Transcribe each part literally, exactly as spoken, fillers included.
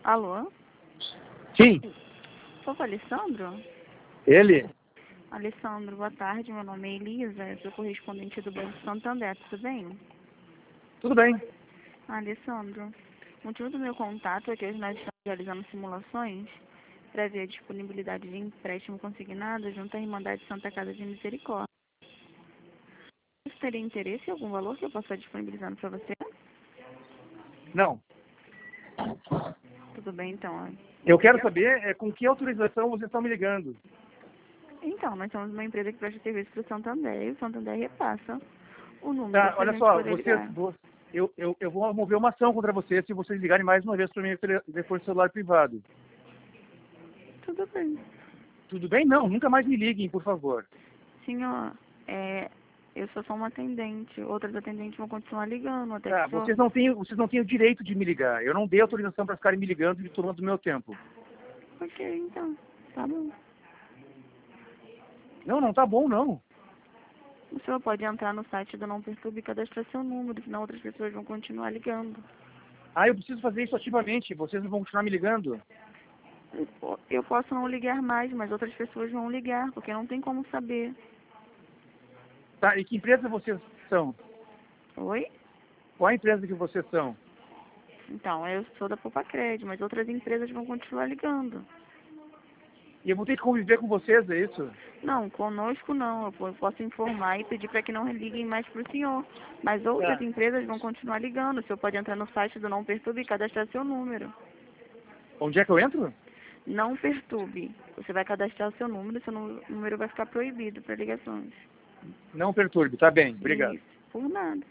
Alô? Sim, Opa, Alessandro? ele? Alessandro, boa tarde. Meu nome é Elisa, eu sou correspondente do Banco Santander, tudo bem? Tudo bem. Ah, Alessandro, o motivo do meu contato é que hoje nós estamos realizando simulações para ver a disponibilidade de empréstimo consignado junto à Irmandade Santa Casa de Misericórdia. Você teria interesse em algum valor que eu possa estar disponibilizando para você? Não. Tudo bem, então. Eu quero saber é, com que autorização vocês estão me ligando. Então, nós somos uma empresa que presta serviço para o Santander e o Santander repassa o número Tá, para a olha gente só, poder vocês, ligar. vo- eu, eu, eu vou mover uma ação contra vocês se vocês ligarem mais uma vez para mim tele- depois do celular privado. Tudo bem. Tudo bem? Não, nunca mais me liguem, por favor. Senhor, é, eu sou só uma atendente. Outras atendentes vão continuar ligando até que Tá, o senhor... vocês não têm, vocês não têm o direito de me ligar. Eu não dei autorização para ficarem me ligando e tomando meu tempo. Ok, então. Tá bom. Não, não tá bom, não. O senhor pode entrar no site do Não Perturbe e cadastrar seu número, senão outras pessoas vão continuar ligando. Ah, eu preciso fazer isso ativamente. Vocês não vão continuar me ligando? Eu po- eu posso não ligar mais, mas outras pessoas vão ligar, porque não tem como saber. Tá, e que empresa vocês são? Oi? Qual a empresa que vocês são? Então, eu sou da Popacred, mas outras empresas vão continuar ligando. E eu vou ter que conviver com vocês, é isso? Não, conosco não. Eu po- eu posso informar e pedir para que não liguem mais para o senhor. Mas outras Tá. empresas vão continuar ligando. O senhor pode entrar no site do Não Perturbe e cadastrar seu número. Onde é que eu entro? Não perturbe. Você vai cadastrar o seu número, seu nu- número vai ficar proibido para ligações. Não perturbe, tá bem, obrigado. Isso, por nada.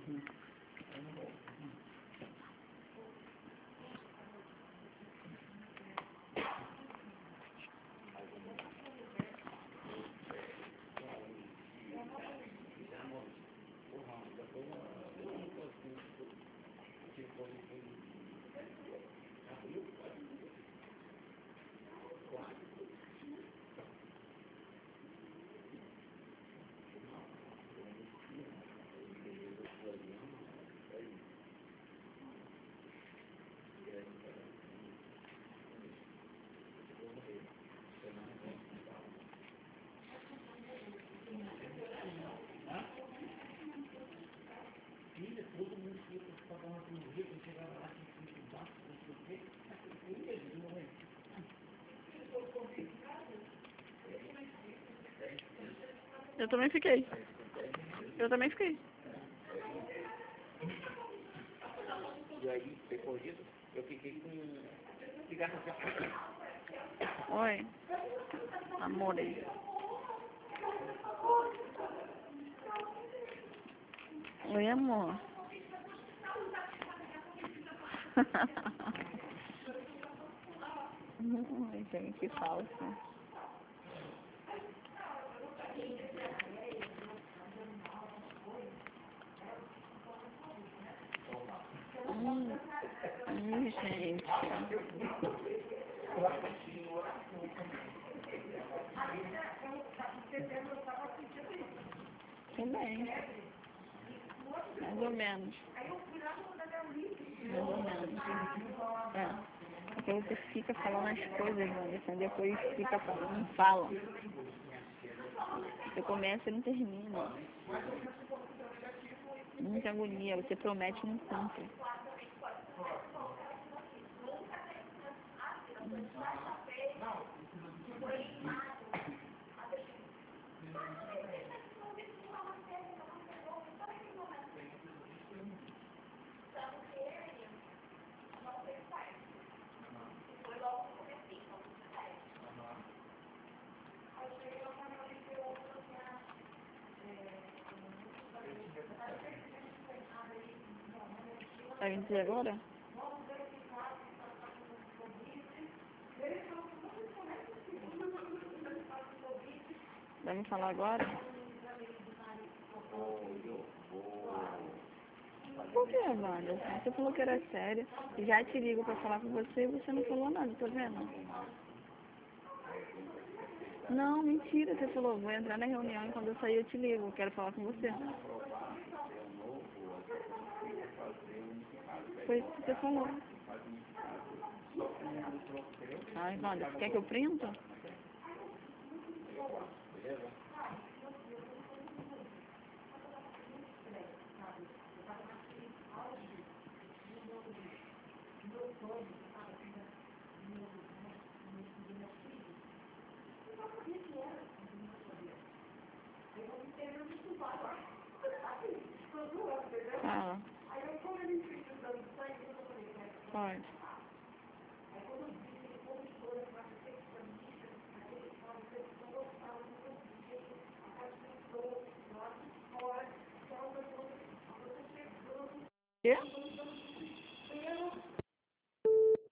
Eu também fiquei. Eu também fiquei. E aí, depois disso, eu fiquei com cigarro de Oi. Amore. Oi, amor. Ai, gente, que falso. Hum, hum, gente. Também. Mais ou menos. Mais ou menos. É. Porque você fica falando as coisas, Anderson, depois fica falando, não fala. Você começa e não termina. Muita agonia, você promete e não cumpre. Vai me dizer agora? Vai me falar agora? Por que, Wanda? Você falou que era sério. Já te ligo pra falar com você e você não falou nada, tá vendo? Não, mentira. Você falou, vou entrar na reunião e quando eu sair eu te ligo. Eu quero falar com você. Foi isso que você falou. Ai, Wanda, você quer que eu printo? Fala. Pode. Quê?